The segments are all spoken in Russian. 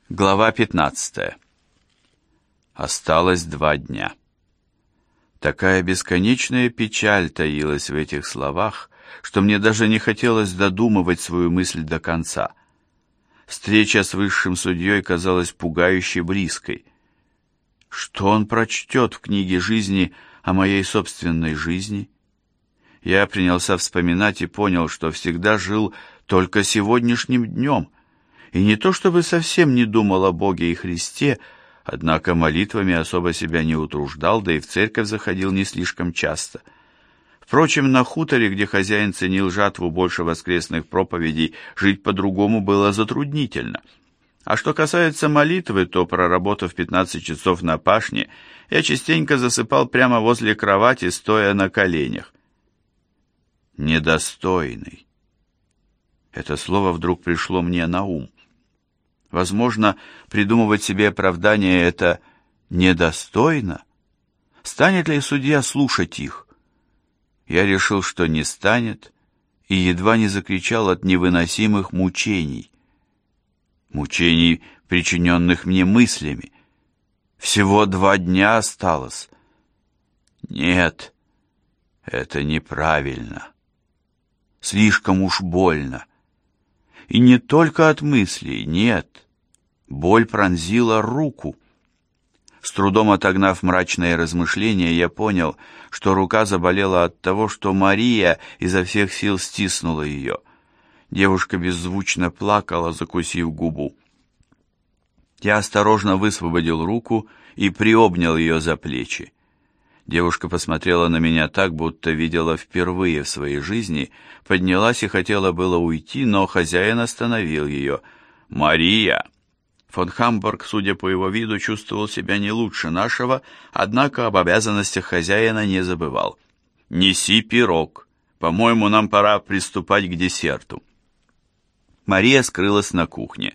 Глава 15. Осталось 2 дня. Такая бесконечная печаль таилась в этих словах, что мне даже не хотелось додумывать свою мысль до конца. Встреча с высшим судьей казалась пугающе близкой. Что он прочтет в книге жизни о моей собственной жизни? Я принялся вспоминать и понял, что всегда жил только сегодняшним днем, и не то чтобы совсем не думал о Боге и Христе, однако молитвами особо себя не утруждал, да и в церковь заходил не слишком часто. Впрочем, на хуторе, где хозяин ценил жатву больше воскресных проповедей, жить по-другому было затруднительно. А что касается молитвы, то, проработав 15 часов на пашне, я частенько засыпал прямо возле кровати, стоя на коленях. Недостойный. Это слово вдруг пришло мне на ум. Возможно, придумывать себе оправдание это недостойно. Станет ли судья слушать их? Я решил, что не станет, и едва не закричал от невыносимых мучений. Мучений, причиненных мне мыслями. Всего 2 дня осталось. Нет, это неправильно. Слишком уж больно. И не только от мыслей, нет. Боль пронзила руку. С трудом отогнав мрачные размышления, я понял, что рука заболела от того, что Мария изо всех сил стиснула ее. Девушка беззвучно плакала, закусив губу. Я осторожно высвободил руку и приобнял ее за плечи. Девушка посмотрела на меня так, будто видела впервые в своей жизни, поднялась и хотела было уйти, но хозяин остановил ее. «Мария!» Фон Хамбург, судя по его виду, чувствовал себя не лучше нашего, однако об обязанностях хозяина не забывал. «Неси пирог. По-моему, нам пора приступать к десерту». Мария скрылась на кухне.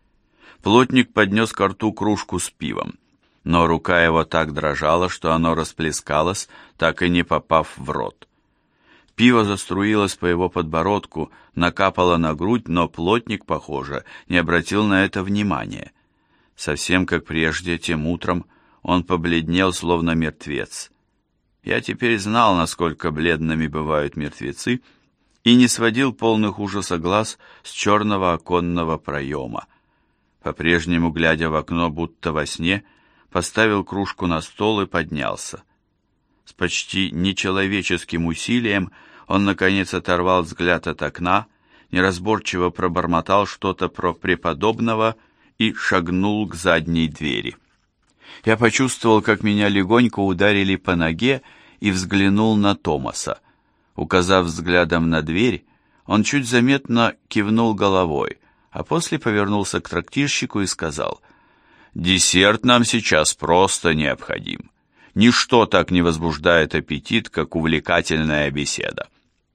Плотник поднес ко рту кружку с пивом, но рука его так дрожала, что оно расплескалось, так и не попав в рот. Пиво заструилось по его подбородку, накапало на грудь, но плотник, похоже, не обратил на это внимания. Совсем как прежде, тем утром, он побледнел, словно мертвец. Я теперь знал, насколько бледными бывают мертвецы, и не сводил полных ужаса глаз с черного оконного проема. По-прежнему, глядя в окно, будто во сне, поставил кружку на стол и поднялся. С почти нечеловеческим усилием он, наконец, оторвал взгляд от окна, неразборчиво пробормотал что-то про преподобного и шагнул к задней двери. Я почувствовал, как меня легонько ударили по ноге, и взглянул на Томаса. Указав взглядом на дверь, он чуть заметно кивнул головой, а после повернулся к трактирщику и сказал: «Десерт нам сейчас просто необходим. Ничто так не возбуждает аппетит, как увлекательная беседа».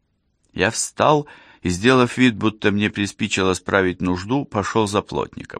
Я встал и, сделав вид, будто мне приспичило справить нужду, пошел за плотником.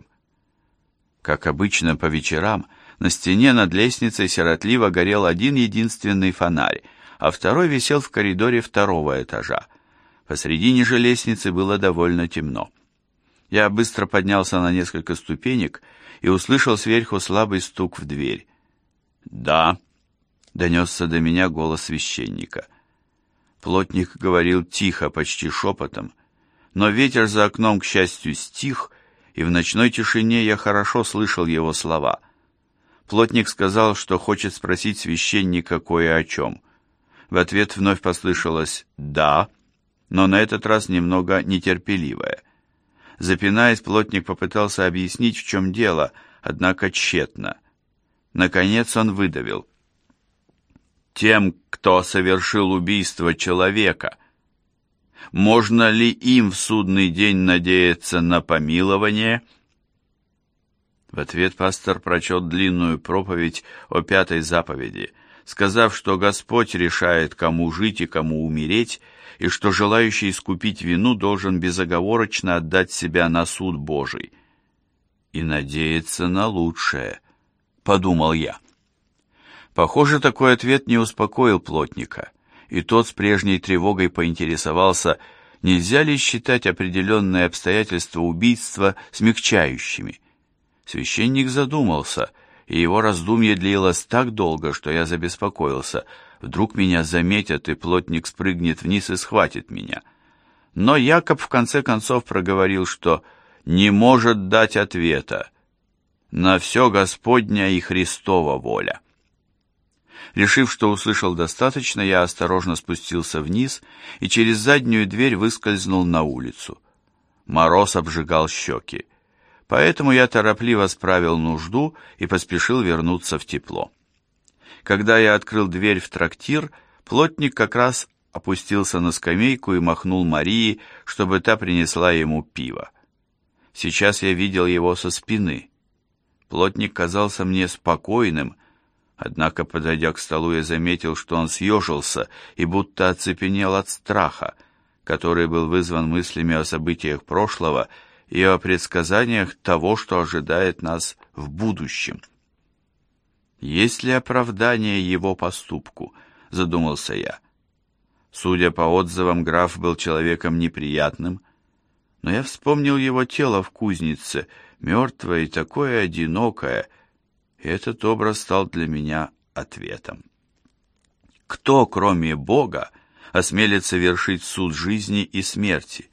Как обычно по вечерам, на стене над лестницей сиротливо горел один единственный фонарь, а второй висел в коридоре 2-го этажа. Посредине же лестницы было довольно темно. Я быстро поднялся на несколько ступенек и услышал сверху слабый стук в дверь. «Да», — донесся до меня голос священника. Плотник говорил тихо, почти шепотом, но ветер за окном, к счастью, стих, и в ночной тишине я хорошо слышал его слова. Плотник сказал, что хочет спросить священника кое о чем. В ответ вновь послышалось «да», но на этот раз немного нетерпеливое. Запинаясь, плотник попытался объяснить, в чем дело, однако тщетно. Наконец он выдавил: «Тем, кто совершил убийство человека, можно ли им в судный день надеяться на помилование?» В ответ пастор прочел длинную проповедь о 5-й заповеди, сказав, что Господь решает, кому жить и кому умереть, и что желающий искупить вину должен безоговорочно отдать себя на суд Божий. «И надеяться на лучшее», — подумал я. Похоже, такой ответ не успокоил плотника, и тот с прежней тревогой поинтересовался, нельзя ли считать определенные обстоятельства убийства смягчающими. Священник задумался, и его раздумье длилось так долго, что я забеспокоился. Вдруг меня заметят, и плотник спрыгнет вниз и схватит меня. Но Якоб в конце концов проговорил, что не может дать ответа. На все Господня и Христова воля. Решив, что услышал достаточно, я осторожно спустился вниз и через заднюю дверь выскользнул на улицу. Мороз обжигал щеки, поэтому я торопливо справил нужду и поспешил вернуться в тепло. Когда я открыл дверь в трактир, плотник как раз опустился на скамейку и махнул Марии, чтобы та принесла ему пиво. Сейчас я видел его со спины. Плотник казался мне спокойным, однако, подойдя к столу, я заметил, что он съежился и будто оцепенел от страха, который был вызван мыслями о событиях прошлого и о предсказаниях того, что ожидает нас в будущем. «Есть ли оправдание его поступку?» — задумался я. Судя по отзывам, граф был человеком неприятным, но я вспомнил его тело в кузнице, мертвое и такое одинокое, и этот образ стал для меня ответом. Кто, кроме Бога, осмелится вершить суд жизни и смерти?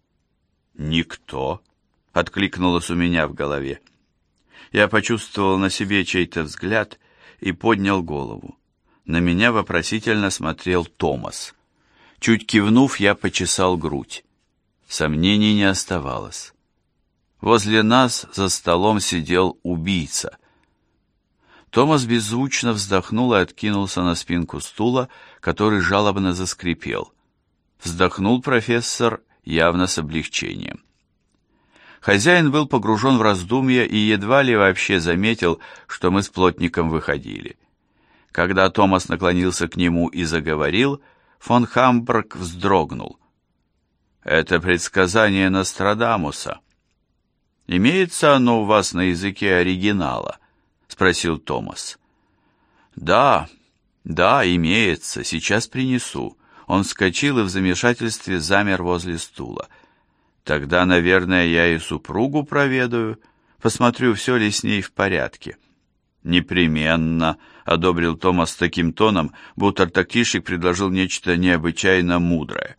«Никто», — откликнулось у меня в голове. Я почувствовал на себе чей-то взгляд и поднял голову. На меня вопросительно смотрел Томас. Чуть кивнув, я почесал грудь. Сомнений не оставалось. Возле нас за столом сидел убийца. Томас беззвучно вздохнул и откинулся на спинку стула, который жалобно заскрипел. Вздохнул профессор явно с облегчением. Хозяин был погружен в раздумья и едва ли вообще заметил, что мы с плотником выходили. Когда Томас наклонился к нему и заговорил, фон Хамбург вздрогнул. «Это предсказание Нострадамуса. Имеется оно у вас на языке оригинала?» — спросил Томас. «Да, имеется. Сейчас принесу». Он вскочил и в замешательстве замер возле стула. «Тогда, наверное, я и супругу проведаю, посмотрю, все ли с ней в порядке». «Непременно», — одобрил Томас таким тоном, будто трактирщик предложил нечто необычайно мудрое.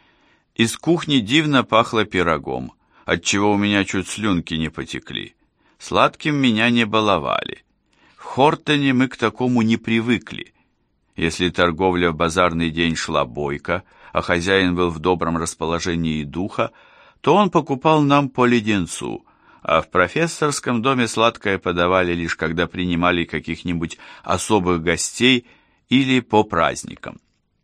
Из кухни дивно пахло пирогом, отчего у меня чуть слюнки не потекли. Сладким меня не баловали. В Хортоне мы к такому не привыкли. Если торговля в базарный день шла бойко, а хозяин был в добром расположении духа, то он покупал нам по леденцу, а в профессорском доме сладкое подавали лишь когда принимали каких-нибудь особых гостей или по праздникам.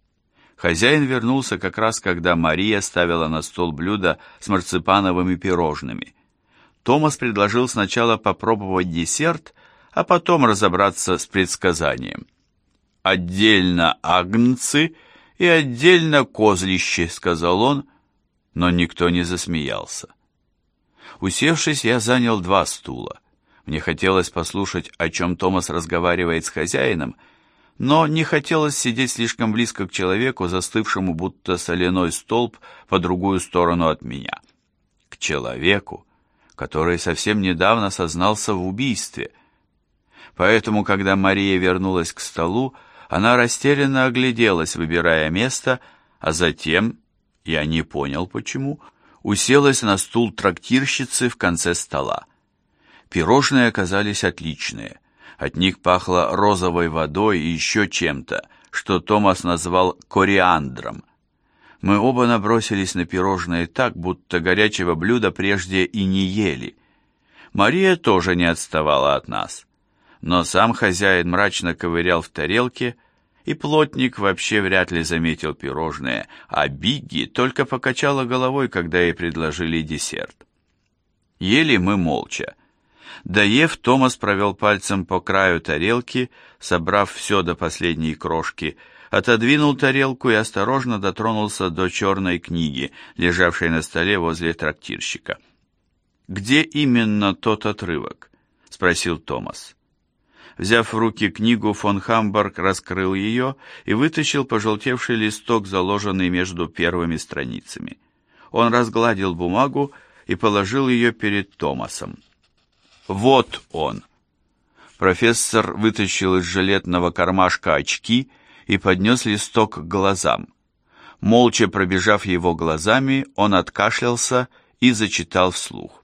Хозяин вернулся как раз, когда Мария ставила на стол блюдо с марципановыми пирожными. Томас предложил сначала попробовать десерт, а потом разобраться с предсказанием. «Отдельно агнцы и отдельно козлище», — сказал он, но никто не засмеялся. Усевшись, я занял 2 стула. Мне хотелось послушать, о чем Томас разговаривает с хозяином, но не хотелось сидеть слишком близко к человеку, застывшему будто соляной столб по другую сторону от меня. К человеку, который совсем недавно сознался в убийстве. Поэтому, когда Мария вернулась к столу, она растерянно огляделась, выбирая место, а затем, я не понял почему, уселась на стул трактирщицы в конце стола. Пирожные оказались отличные. От них пахло розовой водой и еще чем-то, что Томас назвал кориандром. Мы оба набросились на пирожные так, будто горячего блюда прежде и не ели. Мария тоже не отставала от нас. Но сам хозяин мрачно ковырял в тарелке, и плотник вообще вряд ли заметил пирожные, а Бигги только покачала головой, когда ей предложили десерт. Ели мы молча. Доев, Томас провел пальцем по краю тарелки, собрав все до последней крошки, отодвинул тарелку и осторожно дотронулся до черной книги, лежавшей на столе возле трактирщика. «Где именно тот отрывок?» — спросил Томас. Взяв в руки книгу, фон Хамбург раскрыл ее и вытащил пожелтевший листок, заложенный между первыми страницами. Он разгладил бумагу и положил ее перед Томасом. Вот он. Профессор вытащил из жилетного кармашка очки и поднес листок к глазам. Молча пробежав его глазами, он откашлялся и зачитал вслух.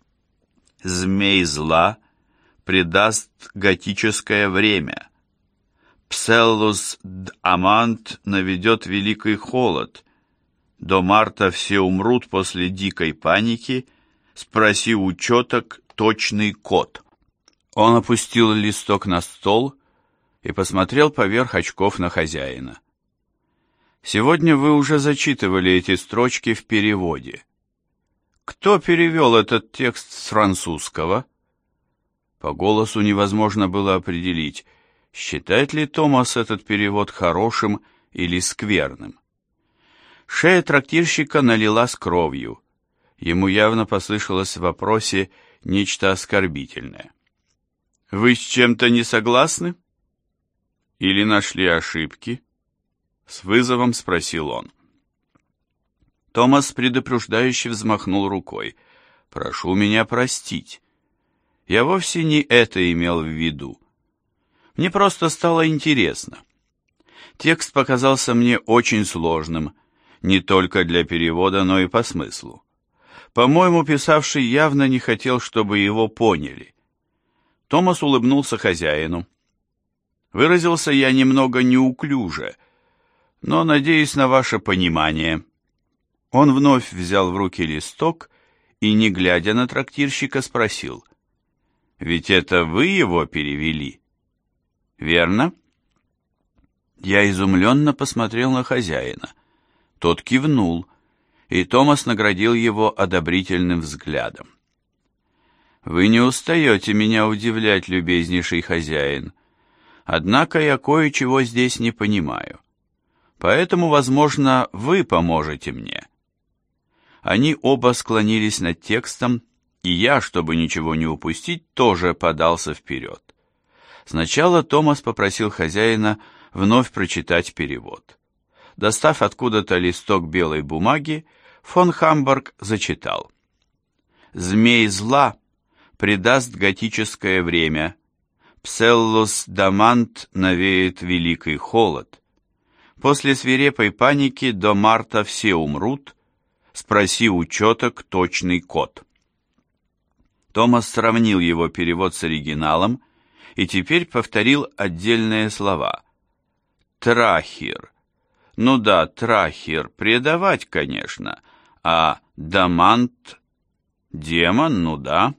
«Змей зла предаст готическое время. Пселлус Дамант наведет великий холод. До марта все умрут после дикой паники. Спроси у четок точный код». Он опустил листок на стол и посмотрел поверх очков на хозяина. «Сегодня вы уже зачитывали эти строчки в переводе. Кто перевел этот текст с французского?» По голосу невозможно было определить, считает ли Томас этот перевод хорошим или скверным. Шея трактирщика налилась кровью. Ему явно послышалось в вопросе нечто оскорбительное. «Вы с чем-то не согласны? Или нашли ошибки?» С вызовом спросил он. Томас предупреждающе взмахнул рукой. «Прошу меня простить. Я вовсе не это имел в виду. Мне просто стало интересно. Текст показался мне очень сложным, не только для перевода, но и по смыслу. По-моему, писавший явно не хотел, чтобы его поняли». Томас улыбнулся хозяину. «Выразился я немного неуклюже, но надеюсь на ваше понимание». Он вновь взял в руки листок и, не глядя на трактирщика, спросил: «Ведь это вы его перевели, верно?» Я изумленно посмотрел на хозяина. Тот кивнул, и Томас наградил его одобрительным взглядом. «Вы не устаете меня удивлять, любезнейший хозяин. Однако я кое-чего здесь не понимаю. Поэтому, возможно, вы поможете мне». Они оба склонились над текстом, и я, чтобы ничего не упустить, тоже подался вперед. Сначала Томас попросил хозяина вновь прочитать перевод. Достав откуда-то листок белой бумаги, фон Хамбург зачитал. «Змей зла предаст готическое время. Пселлус Дамант навеет великий холод. После свирепой паники до марта все умрут. Спроси у четок точный код». Томас сравнил его перевод с оригиналом и теперь повторил отдельные слова. «Трахир». Ну да, трахир, предавать, конечно. А дамант, демон, ну да.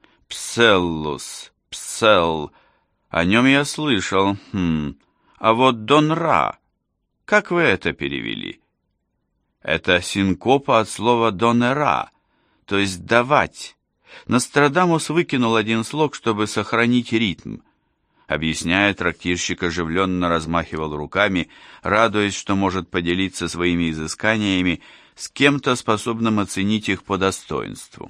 Пселлус, псел, о нем я слышал. А вот донра, как вы это перевели? Это синкопа от слова донера, то есть давать. Нострадамус выкинул один слог, чтобы сохранить ритм. Объясняя, трактирщик оживленно размахивал руками, радуясь, что может поделиться своими изысканиями с кем-то, способным оценить их по достоинству.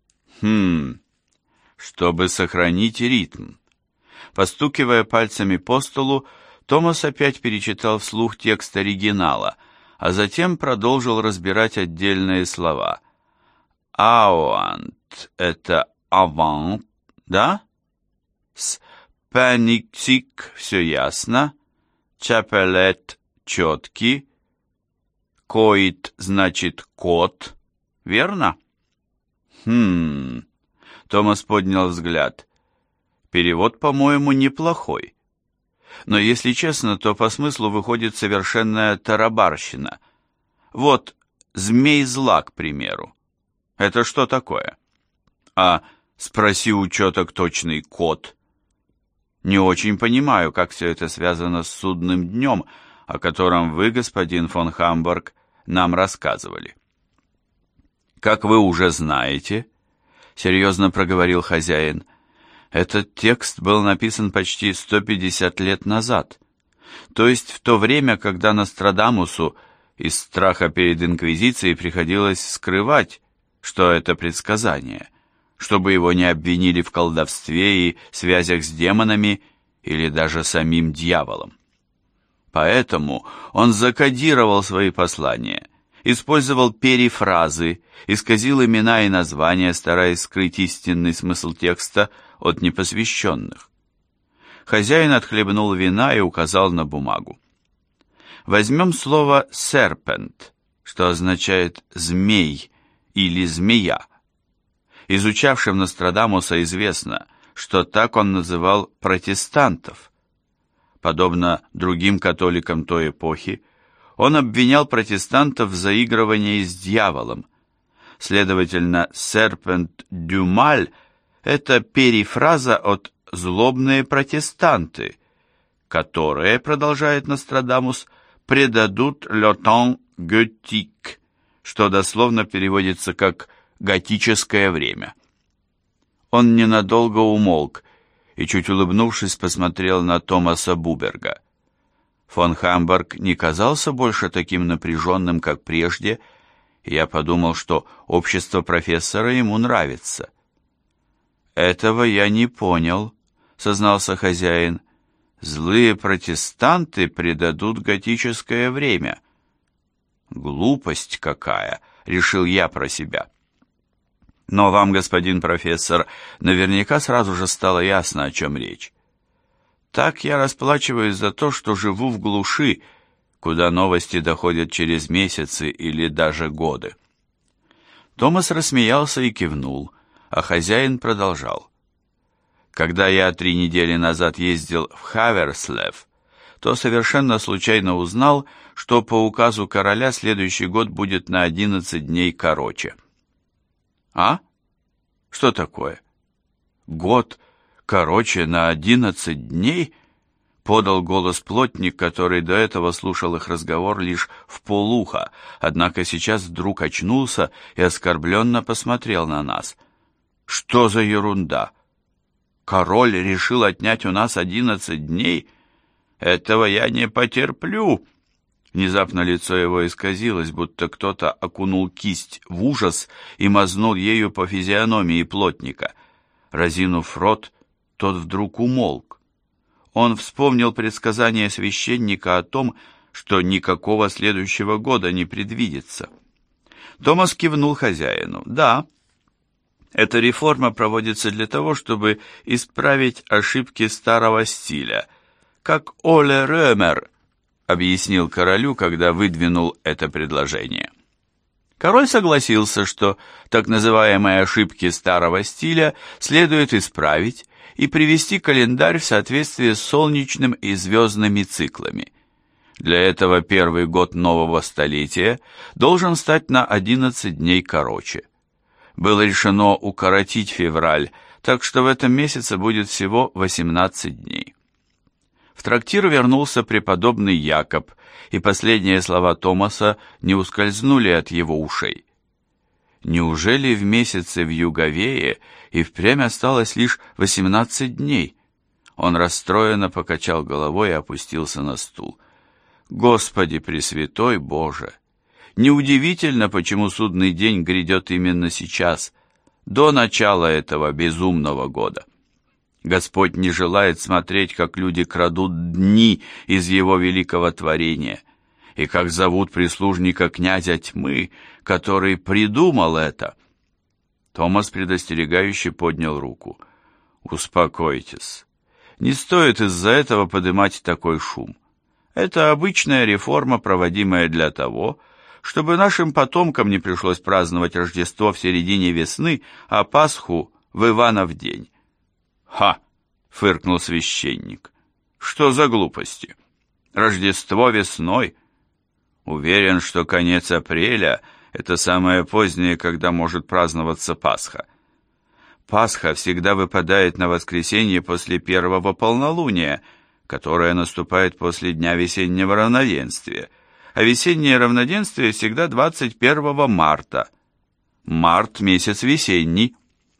Чтобы сохранить ритм. Постукивая пальцами по столу, Томас опять перечитал вслух текст оригинала, а затем продолжил разбирать отдельные слова. «Ауант» — это «авант», да? С «паниктик» — все ясно, «чапелет» — четкий, «коит» — значит «кот», верно? Томас поднял взгляд. Перевод, по-моему, неплохой. Но, если честно, то по смыслу выходит совершенная тарабарщина. Вот «змей зла», к примеру. Это что такое? А «спроси у четок точный код». Не очень понимаю, как все это связано с судным днем, о котором вы, господин фон Хамбург, нам рассказывали. Как вы уже знаете, серьезно проговорил хозяин, этот текст был написан почти 150 лет назад, то есть в то время, когда Нострадамусу из страха перед Инквизицией приходилось скрывать, что это предсказание, чтобы его не обвинили в колдовстве и связях с демонами или даже самим дьяволом. Поэтому он закодировал свои послания использовал перифразы, исказил имена и названия, стараясь скрыть истинный смысл текста от непосвященных. Хозяин отхлебнул вина и указал на бумагу. Возьмем слово «серпент», что означает «змей» или «змея». Изучавшим Нострадамуса известно, что так он называл протестантов. Подобно другим католикам той эпохи, он обвинял протестантов в заигрывании с дьяволом. Следовательно, «серпент дю маль» — это перифраза от «злобные протестанты», которые, продолжает Нострадамус, предадут «le temps gothique», что дословно переводится как «готическое время». Он ненадолго умолк и, чуть улыбнувшись, посмотрел на Томаса Буберга. Фон Хамбург не казался больше таким напряженным, как прежде, и я подумал, что общество профессора ему нравится. «Этого я не понял», — сознался хозяин. «Злые протестанты предадут готическое время». «Глупость какая!» — решил я про себя. Но вам, господин профессор, наверняка сразу же стало ясно, о чем речь. Так я расплачиваюсь за то, что живу в глуши, куда новости доходят через месяцы или даже годы. Томас рассмеялся и кивнул, а хозяин продолжал. Когда я 3 недели назад ездил в Хаверслев, то совершенно случайно узнал, что по указу короля следующий год будет на 11 дней короче. «А? Что такое? Год короче на 11 дней?» — подал голос плотник, который до этого слушал их разговор лишь вполуха, однако сейчас вдруг очнулся и оскорбленно посмотрел на нас. «Что за ерунда? Король решил отнять у нас 11 дней? Этого я не потерплю!» Внезапно лицо его исказилось, будто кто-то окунул кисть в ужас и мазнул ею по физиономии плотника. Разинув рот, тот вдруг умолк. Он вспомнил предсказание священника о том, что никакого следующего года не предвидится. Томас кивнул хозяину. «Да, эта реформа проводится для того, чтобы исправить ошибки старого стиля, как Оле Рёмер объяснил королю, когда выдвинул это предложение. Король согласился, что так называемые ошибки старого стиля следует исправить и привести календарь в соответствие с солнечным и звездными циклами. Для этого первый год нового столетия должен стать на 11 дней короче. Было решено укоротить февраль, так что в этом месяце будет всего 18 дней. В трактир вернулся преподобный Якоб, и последние слова Томаса не ускользнули от его ушей. Неужели в месяце вьюговее и впрямь осталось лишь 18 дней? Он расстроенно покачал головой и опустился на стул. Господи Пресвятой Боже! Неудивительно, почему судный день грядет именно сейчас, до начала этого безумного года. Господь не желает смотреть, как люди крадут дни из Его великого творения, и как зовут прислужника князя тьмы, который придумал это. Томас предостерегающе поднял руку. «Успокойтесь. Не стоит из-за этого поднимать такой шум. Это обычная реформа, проводимая для того, чтобы нашим потомкам не пришлось праздновать Рождество в середине весны, а Пасху в Иванов день». «Ха!» — фыркнул священник. «Что за глупости? Рождество весной? Уверен, что конец апреля — это самое позднее, когда может праздноваться Пасха. Пасха всегда выпадает на воскресенье после первого полнолуния, которое наступает после дня весеннего равноденствия, а весеннее равноденствие всегда 21 марта. Март — месяц весенний.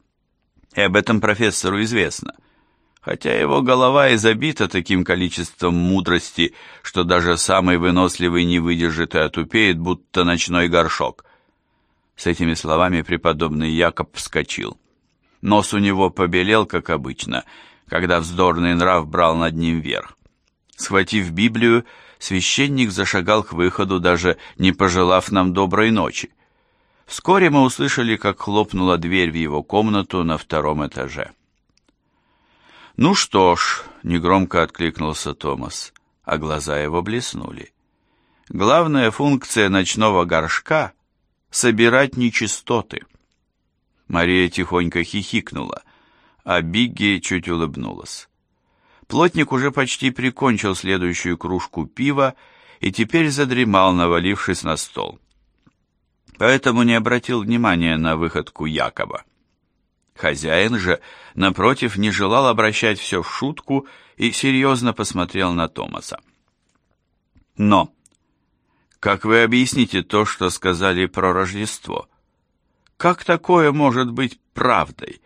И об этом профессору известно, хотя его голова и забита таким количеством мудрости, что даже самый выносливый не выдержит и отупеет, будто ночной горшок. С этими словами преподобный Якоб вскочил. Нос у него побелел, как обычно, когда вздорный нрав брал над ним верх. Схватив Библию, священник зашагал к выходу, даже не пожелав нам доброй ночи. Вскоре мы услышали, как хлопнула дверь в его комнату на втором этаже. «Ну что ж», — негромко откликнулся Томас, а глаза его блеснули. «Главная функция ночного горшка — собирать нечистоты». Мария тихонько хихикнула, а Бигги чуть улыбнулась. Плотник уже почти прикончил следующую кружку пива и теперь задремал, навалившись на стол. Поэтому не обратил внимания на выходку Якоба. Хозяин же, напротив, не желал обращать все в шутку и серьезно посмотрел на Томаса. «Но, как вы объясните то, что сказали про Рождество? Как такое может быть правдой?»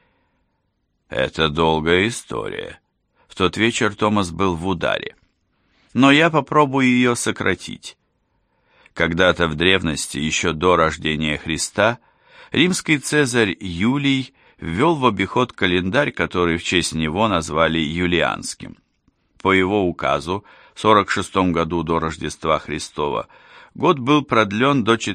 «Это долгая история». В тот вечер Томас был в ударе. Но я попробую ее сократить. Когда-то в древности, еще до рождения Христа, римский цезарь Юлий ввел в обиход календарь, который в честь него назвали Юлианским. По его указу, в 46 году до Рождества Христова, год был продлен до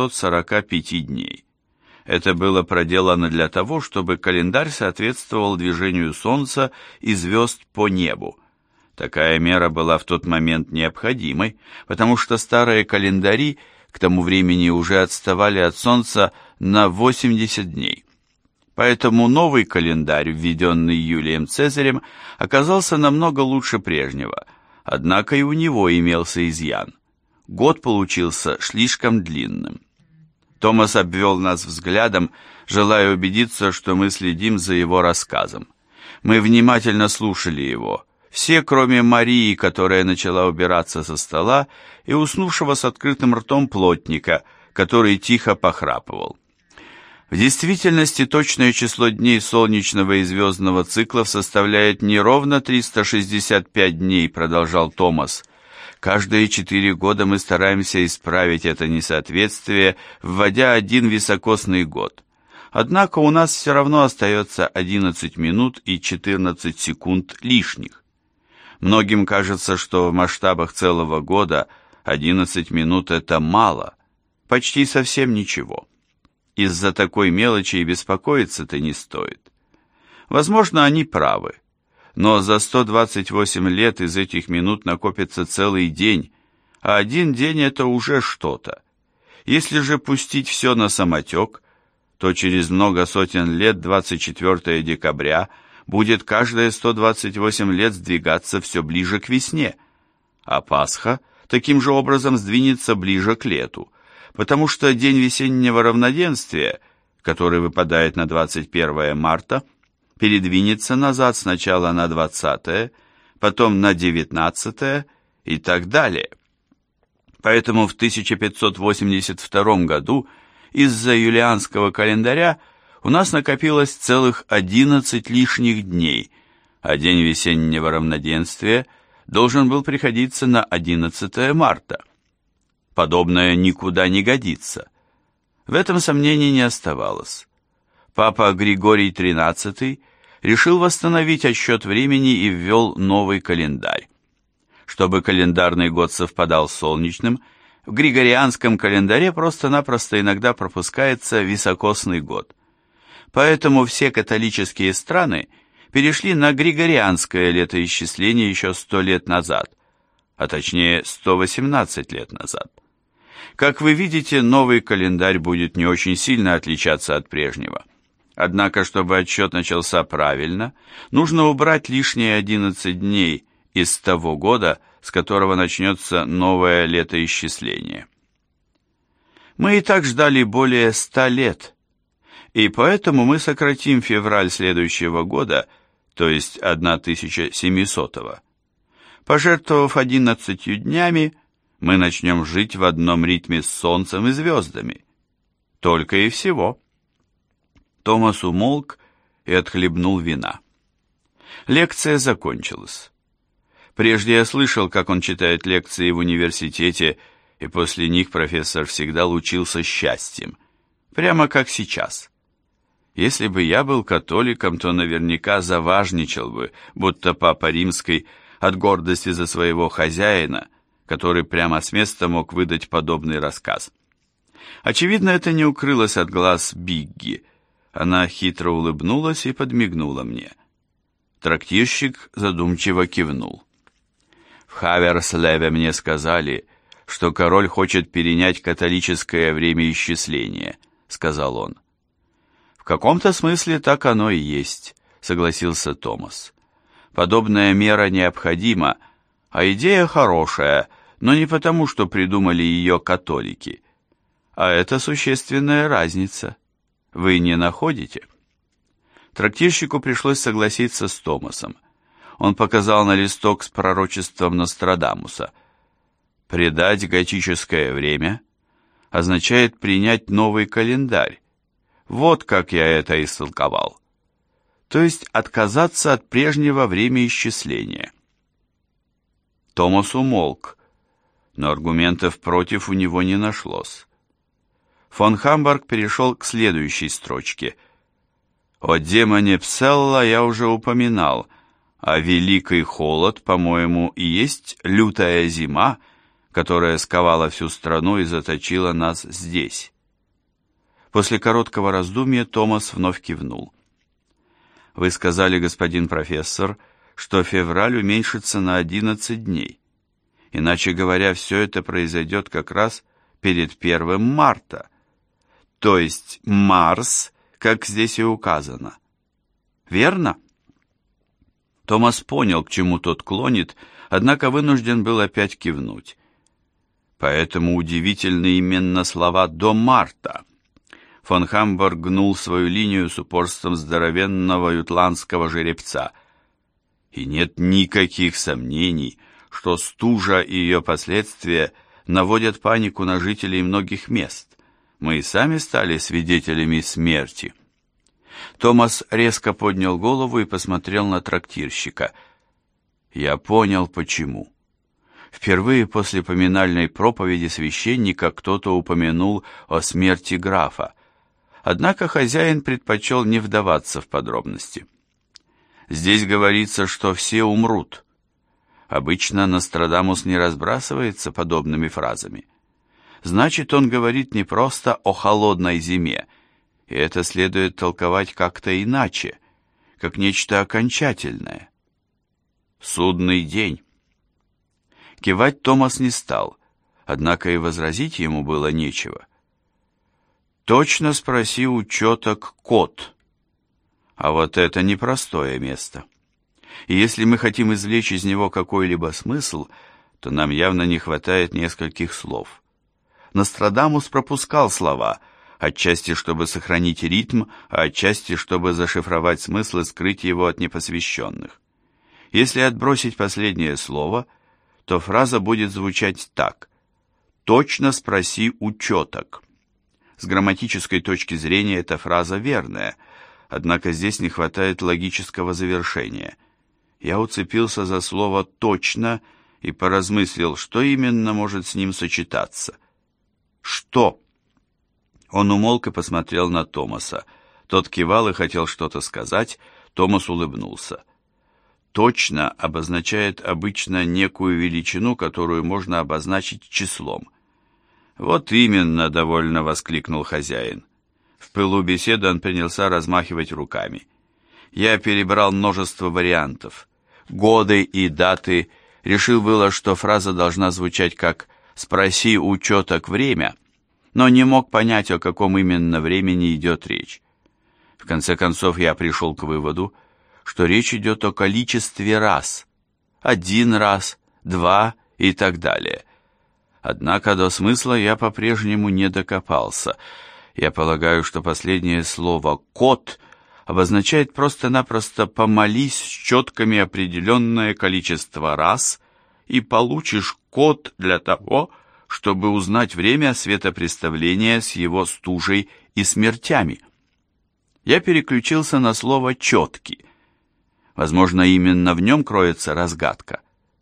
445 дней. Это было проделано для того, чтобы календарь соответствовал движению Солнца и звезд по небу. Такая мера была в тот момент необходимой, потому что старые календари к тому времени уже отставали от Солнца на 80 дней. Поэтому новый календарь, введенный Юлием Цезарем, оказался намного лучше прежнего, однако и у него имелся изъян. Год получился слишком длинным. Томас обвел нас взглядом, желая убедиться, что мы следим за его рассказом. Мы внимательно слушали его, все, кроме Марии, которая начала убираться со стола, и уснувшего с открытым ртом плотника, который тихо похрапывал. В действительности точное число дней солнечного и звездного циклов составляет не ровно 365 дней, продолжал Томас. Каждые 4 года мы стараемся исправить это несоответствие, вводя один високосный год. Однако у нас все равно остается 11 минут и 14 секунд лишних. Многим кажется, что в масштабах целого года 11 минут – это мало, почти совсем ничего. Из-за такой мелочи и беспокоиться-то не стоит. Возможно, они правы. Но за 128 лет из этих минут накопится целый день, а один день – это уже что-то. Если же пустить все на самотек, то через много сотен лет 24 декабря будет каждые 128 лет сдвигаться все ближе к весне, а Пасха таким же образом сдвинется ближе к лету, потому что день весеннего равноденствия, который выпадает на 21 марта, передвинется назад сначала на 20-е, потом на 19-е и так далее. Поэтому в 1582 году из-за юлианского календаря у нас накопилось целых 11 лишних дней, а день весеннего равноденствия должен был приходиться на 11 марта. Подобное никуда не годится. В этом сомнений не оставалось. Папа Григорий XIII решил восстановить отсчет времени и ввел новый календарь. Чтобы календарный год совпадал с солнечным, в григорианском календаре просто-напросто иногда пропускается високосный год. Поэтому все католические страны перешли на григорианское летоисчисление еще 100 лет назад, а точнее 118 лет назад. Как вы видите, новый календарь будет не очень сильно отличаться от прежнего. Однако, чтобы отсчет начался правильно, нужно убрать лишние 11 дней из того года, с которого начнется новое летоисчисление. Мы и так ждали более 100 лет, и поэтому мы сократим февраль следующего года, то есть 1700-го. Пожертвовав 11 днями, мы начнем жить в одном ритме с солнцем и звездами. Только и всего. Томас умолк и отхлебнул вина. Лекция закончилась. Прежде я слышал, как он читает лекции в университете, и после них профессор всегда лучился счастьем, прямо как сейчас. Если бы я был католиком, то наверняка заважничал бы, будто Папа Римский от гордости за своего хозяина который прямо с места мог выдать подобный рассказ. Очевидно, это не укрылось от глаз Бигги. Она хитро улыбнулась и подмигнула мне. Трактирщик задумчиво кивнул. В Хаверслеве мне сказали, что король хочет перенять католическое времяисчисление, сказал он. В каком-то смысле так оно и есть, согласился Томас. Подобная мера необходима, а идея хорошая, но не потому, что придумали ее католики. А это существенная разница. Вы не находите? Трактирщику пришлось согласиться с Томасом. Он показал на листок с пророчеством Нострадамуса. Предать готическое время означает принять новый календарь. Вот как я это истолковал. То есть отказаться от прежнего времяисчисления. Томас умолк, но аргументов против у него не нашлось. Фон Хамбург перешел к следующей строчке. О демоне Пселла я уже упоминал, а великий холод, по-моему, и есть лютая зима, которая сковала всю страну и заточила нас здесь. После короткого раздумья Томас вновь кивнул. Вы сказали, господин профессор, что февраль уменьшится на 11 дней. Иначе говоря, все это произойдет как раз перед 1 марта. То есть Марс, как здесь и указано. Верно? Томас понял, к чему тот клонит, однако вынужден был опять кивнуть. Поэтому удивительны именно слова «до марта». Фон Хамбург гнул свою линию с упорством здоровенного ютландского жеребца. И нет никаких сомнений, что стужа и ее последствия наводят панику на жителей многих мест. Мы и сами стали свидетелями смерти. Томас резко поднял голову и посмотрел на трактирщика. Я понял, почему. Впервые после поминальной проповеди священника кто-то упомянул о смерти графа. Однако хозяин предпочел не вдаваться в подробности. Здесь говорится, что все умрут. Обычно Нострадамус не разбрасывается подобными фразами. Значит, он говорит не просто о холодной зиме, и это следует толковать как-то иначе, как нечто окончательное. Судный день. Кивать Томас не стал, однако и возразить ему было нечего. Точно спроси у теток кот. А вот это непростое место. И если мы хотим извлечь из него какой-либо смысл, то нам явно не хватает нескольких слов. Нострадамус пропускал слова, отчасти чтобы сохранить ритм, а отчасти чтобы зашифровать смысл и скрыть его от непосвященных. Если отбросить последнее слово, то фраза будет звучать так: «Точно спроси у теток». С грамматической точки зрения эта фраза верная, однако здесь не хватает логического завершения. Я уцепился за слово «точно» и поразмыслил, что именно может с ним сочетаться. Что? Он умолк и посмотрел на Томаса. Тот кивал и хотел что-то сказать. Томас улыбнулся. Точно обозначает обычно некую величину, которую можно обозначить числом. «Вот именно!» — довольно воскликнул хозяин. В пылу беседы он принялся размахивать руками. Я перебрал множество вариантов. Годы и даты. Решил было, что фраза должна звучать как «спроси у теток время», но не мог понять, о каком именно времени идет речь. В конце концов, я пришел к выводу, что речь идет о количестве раз. 1 раз, 2 и так далее. Однако до смысла я по-прежнему не докопался. Я полагаю, что последнее слово «кот» обозначает просто-напросто «помолись с четками определенное количество раз и получишь код для того, чтобы узнать время светопреставления с его стужей и смертями». Я переключился на слово «четкий». Возможно, именно в нем кроется разгадка.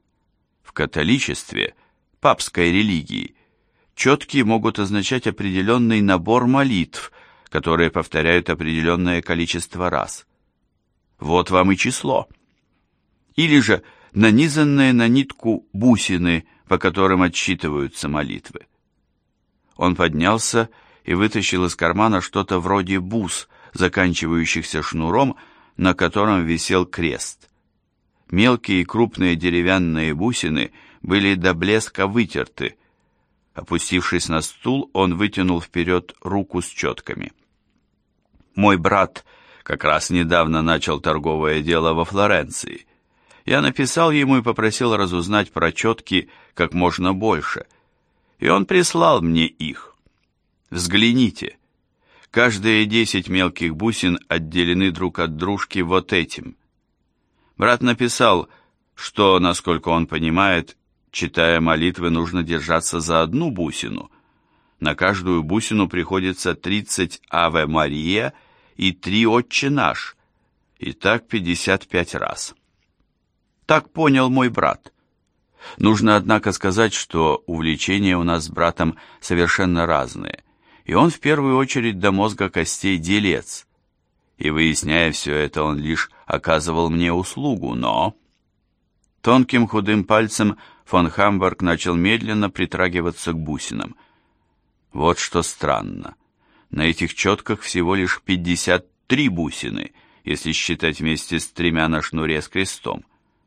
В католичестве, папской религии, четкие могут означать определенный набор молитв, которые повторяют определенное количество раз. Вот вам и число. Или же нанизанные на нитку бусины по которым отсчитываются молитвы. Он поднялся и вытащил из кармана что-то вроде бус, заканчивающихся шнуром, на котором висел крест. Мелкие и крупные деревянные бусины были до блеска вытерты. Опустившись на стул, он вытянул вперед руку с четками. Мой брат как раз недавно начал торговое дело во Флоренции. Я написал ему и попросил разузнать про четки как можно больше, и он прислал мне их. Взгляните. Каждые 10 мелких бусин отделены друг от дружки вот этим. Брат написал, что, насколько он понимает, читая молитвы, нужно держаться за одну бусину. На каждую бусину приходится 30 «Аве Мария» и 3 «Отче наш», и так 55 раз. Так понял мой брат. Нужно, однако, сказать, что увлечения у нас с братом совершенно разные, и он в первую очередь до мозга костей делец. И, выясняя все это, он лишь оказывал мне услугу, но... Тонким худым пальцем фон Хамбург начал медленно притрагиваться к бусинам. Вот что странно. На этих четках всего лишь 53 бусины, если считать вместе с 3 на шнуре с крестом.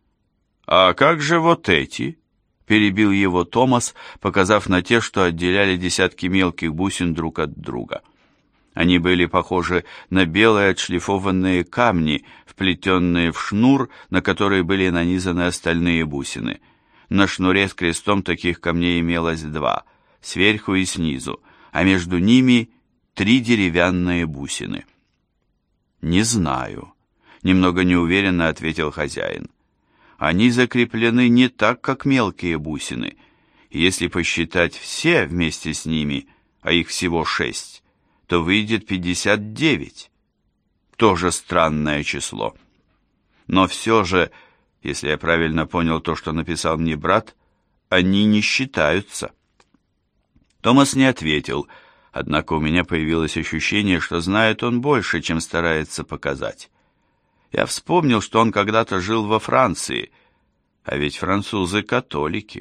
«А как же вот эти?» — перебил его Томас, показав на те, что отделяли десятки мелких бусин друг от друга. Они были похожи на белые отшлифованные камни, вплетенные в шнур, на который были нанизаны остальные бусины. На шнуре с крестом таких камней имелось 2, сверху и снизу, а между ними 3 деревянные бусины. «Не знаю», — немного неуверенно ответил хозяин. «Они закреплены не так, как мелкие бусины. Если посчитать все вместе с ними, а их всего 6, то выйдет 59. Тоже странное число. Но все же, если я правильно понял то, что написал мне брат, они не считаются». Томас не ответил, однако у меня появилось ощущение, что знает он больше, чем старается показать. Я вспомнил, что он когда-то жил во Франции, а ведь французы католики.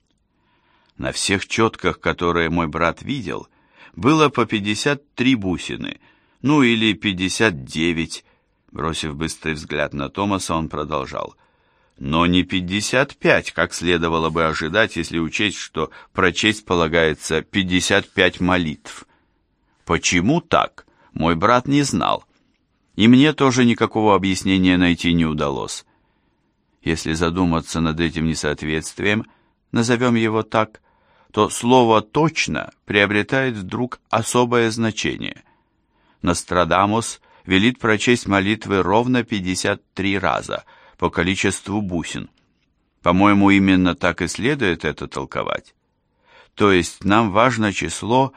На всех четках, которые мой брат видел, было по 53 бусины, ну или 59. Бросив быстрый взгляд на Томаса, он продолжал. Но не 55, как следовало бы ожидать, если учесть, что прочесть полагается 55 молитв. Почему так, мой брат не знал. И мне тоже никакого объяснения найти не удалось. Если задуматься над этим несоответствием, назовем его так, то слово «точно» приобретает вдруг особое значение. Нострадамус велит прочесть молитвы ровно 53 раза по количеству бусин. По-моему, именно так и следует это толковать. То есть нам важно число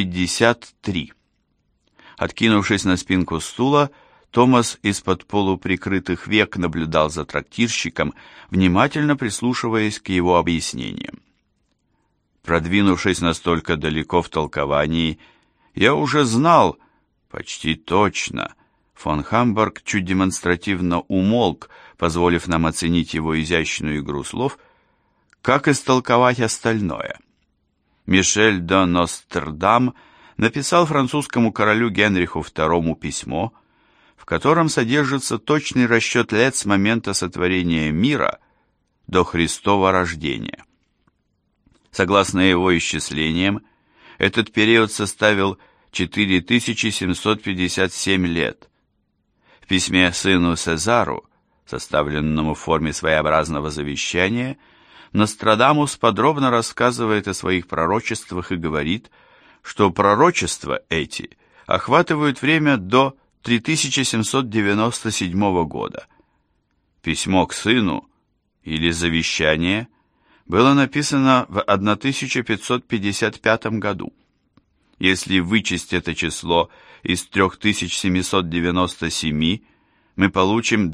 53. Откинувшись на спинку стула, Томас из-под полуприкрытых век наблюдал за трактирщиком, внимательно прислушиваясь к его объяснениям. Продвинувшись настолько далеко в толковании, я уже знал, почти точно. Фон Хамбург чуть демонстративно умолк, позволив нам оценить его изящную игру слов, как истолковать остальное. Мишель де Нострдам написал французскому королю Генриху II письмо, в котором содержится точный расчет лет с момента сотворения мира до Христова рождения. Согласно его исчислениям, этот период составил 4757 лет. В письме сыну Сезару, составленному в форме своеобразного завещания, Нострадамус подробно рассказывает о своих пророчествах и говорит, что пророчества эти охватывают время до 3797 года. Письмо к сыну, или завещание, было написано в 1555 году. Если вычесть это число из 3797, мы получим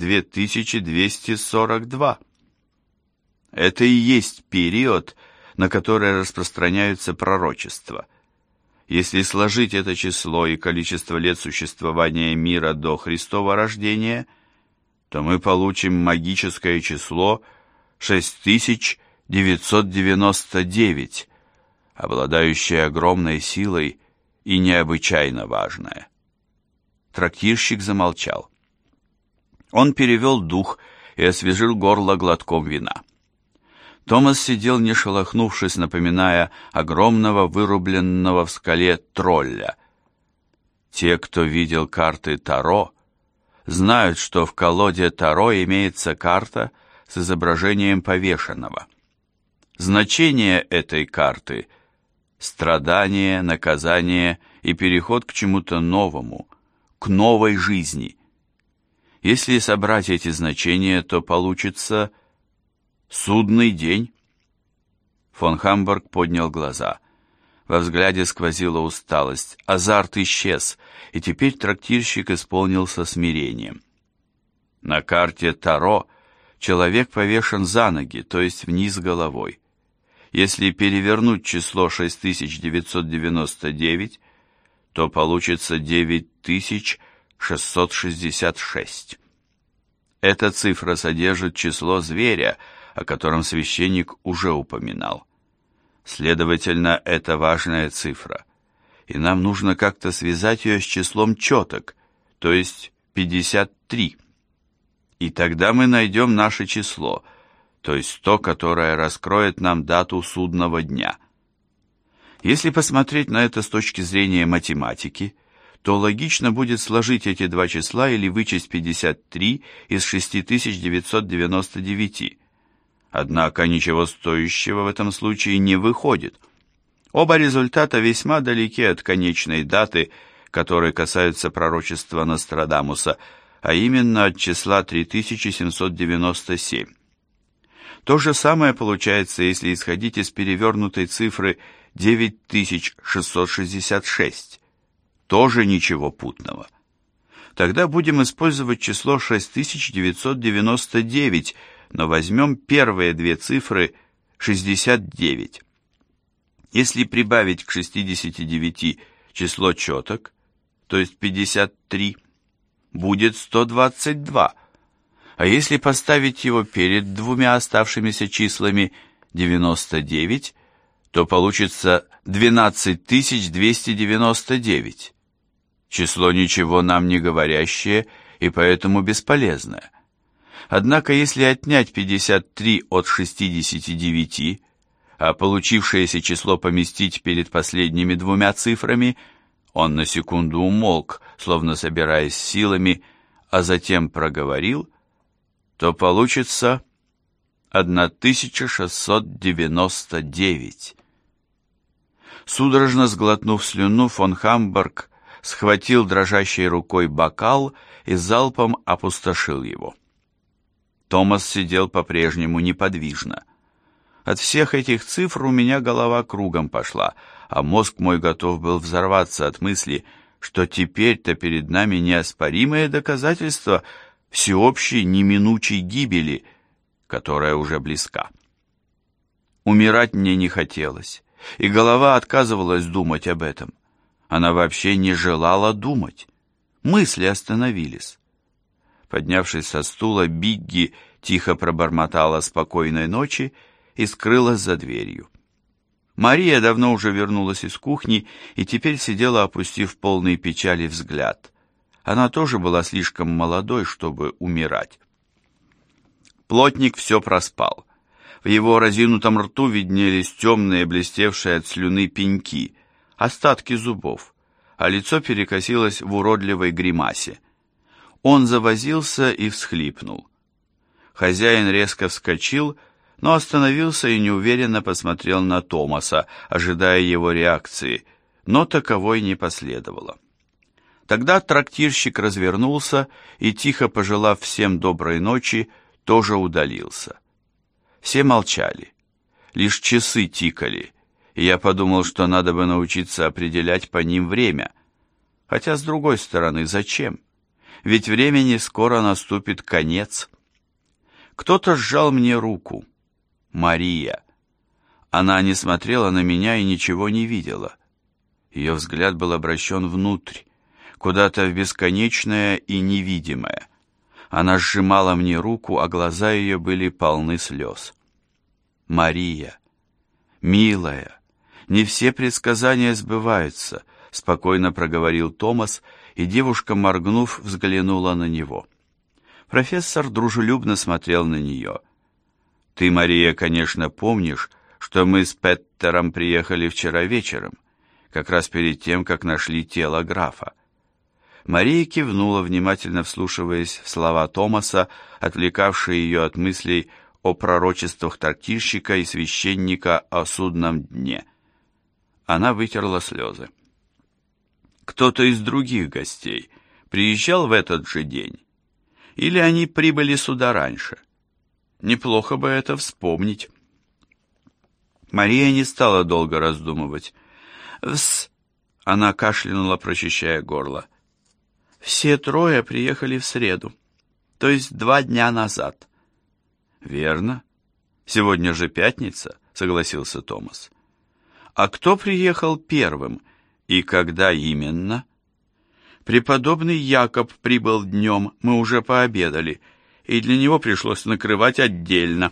2242. Это и есть период, на который распространяются пророчества. Если сложить это число и количество лет существования мира до Христова рождения, то мы получим магическое число 6000 999, обладающая огромной силой и необычайно важная. Трактирщик замолчал. Он перевел дух и освежил горло глотком вина. Томас сидел, не шелохнувшись, напоминая огромного вырубленного в скале тролля. Те, кто видел карты Таро, знают, что в колоде Таро имеется карта с изображением повешенного. Значение этой карты – страдание, наказание и переход к чему-то новому, к новой жизни. Если собрать эти значения, то получится судный день. Фон Хамбург поднял глаза. Во взгляде сквозила усталость, азарт исчез, и теперь трактирщик исполнился смирением. На карте Таро человек повешен за ноги, то есть вниз головой. Если перевернуть число 6999, то получится 9666. Эта цифра содержит число зверя, о котором священник уже упоминал. Следовательно, это важная цифра, и нам нужно как-то связать ее с числом четок, то есть 53. И тогда мы найдем наше число, то есть то, которое раскроет нам дату судного дня. Если посмотреть на это с точки зрения математики, то логично будет сложить эти два числа или вычесть 53 из 6999. Однако ничего стоящего в этом случае не выходит. Оба результата весьма далеки от конечной даты, которые касаются пророчества Нострадамуса, а именно от числа 3797. То же самое получается, если исходить из перевернутой цифры 9666. Тоже ничего путного. Тогда будем использовать число 6999, но возьмем первые две цифры 69. Если прибавить к 69 число четок, то есть 53, будет 122. А если поставить его перед двумя оставшимися числами 99, то получится 12299. Число ничего нам не говорящее и поэтому бесполезное. Однако, если отнять 53 от 69, а получившееся число поместить перед последними двумя цифрами, он на секунду умолк, словно собираясь силами, а затем проговорил, то получится 1699. Судорожно сглотнув слюну, фон Хамбург схватил дрожащей рукой бокал и залпом опустошил его. Томас сидел по-прежнему неподвижно. От всех этих цифр у меня голова кругом пошла, а мозг мой готов был взорваться от мысли, что теперь-то перед нами неоспоримое доказательство всеобщей неминучей гибели, которая уже близка. Умирать мне не хотелось, и голова отказывалась думать об этом. Она вообще не желала думать. Мысли остановились. Поднявшись со стула, Бигги тихо пробормотала спокойной ночи и скрылась за дверью. Мария давно уже вернулась из кухни и теперь сидела, опустив полный печали взгляд. Она тоже была слишком молодой, чтобы умирать. Плотник все проспал. В его разинутом рту виднелись темные, блестевшие от слюны пеньки, остатки зубов, а лицо перекосилось в уродливой гримасе. Он завозился и всхлипнул. Хозяин резко вскочил, но остановился и неуверенно посмотрел на Томаса, ожидая его реакции, но таковой не последовало. Тогда трактирщик развернулся и, тихо пожелав всем доброй ночи, тоже удалился. Все молчали. Лишь часы тикали, и я подумал, что надо бы научиться определять по ним время. Хотя, с другой стороны, зачем? Ведь времени скоро наступит конец. Кто-то сжал мне руку. Мария. Она не смотрела на меня и ничего не видела. Ее взгляд был обращен внутрь, куда-то в бесконечное и невидимое. Она сжимала мне руку, а глаза ее были полны слез. Мария, милая, не все предсказания сбываются, спокойно проговорил Томас, и девушка, моргнув, взглянула на него. Профессор дружелюбно смотрел на нее. «Ты, Мария, конечно, помнишь, что мы с Петтером приехали вчера вечером, как раз перед тем, как нашли тело графа». Мария кивнула, внимательно вслушиваясь в слова Томаса, отвлекавшие ее от мыслей о пророчествах трактирщика и священника о судном дне. Она вытерла слезы. «Кто-то из других гостей приезжал в этот же день? Или они прибыли сюда раньше? Неплохо бы это вспомнить». Мария не стала долго раздумывать. Она кашлянула, прочищая горло. «Все трое приехали в среду, то есть 2 дня назад». «Верно. Сегодня же пятница», — согласился Томас. «А кто приехал первым и когда именно?» «Преподобный Якоб прибыл днем, мы уже пообедали, и для него пришлось накрывать отдельно».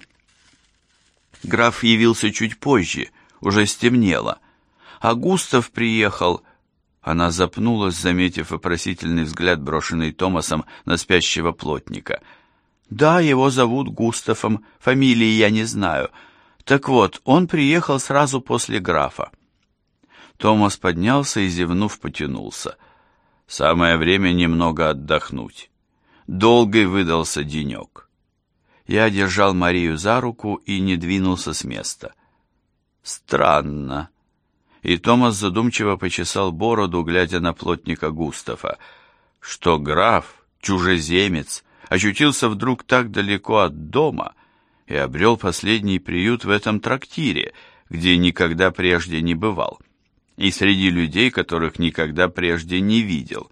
Граф явился чуть позже, уже стемнело, а Густав приехал. Она запнулась, заметив вопросительный взгляд, брошенный Томасом на спящего плотника. «Да, его зовут Густавом, фамилии я не знаю. Так вот, он приехал сразу после графа». Томас поднялся и, зевнув, потянулся. «Самое время немного отдохнуть. Долгий выдался денек». Я держал Марию за руку и не двинулся с места. «Странно». И Томас задумчиво почесал бороду, глядя на плотника Густава, что граф, чужеземец, очутился вдруг так далеко от дома и обрел последний приют в этом трактире, где никогда прежде не бывал, и среди людей, которых никогда прежде не видел.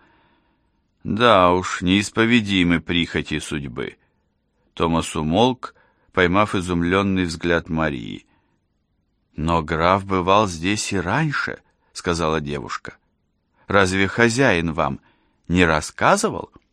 Да уж, неисповедимы прихоти судьбы. Томас умолк, поймав изумленный взгляд Марии. «Но граф бывал здесь и раньше», — сказала девушка. «Разве хозяин вам не рассказывал?»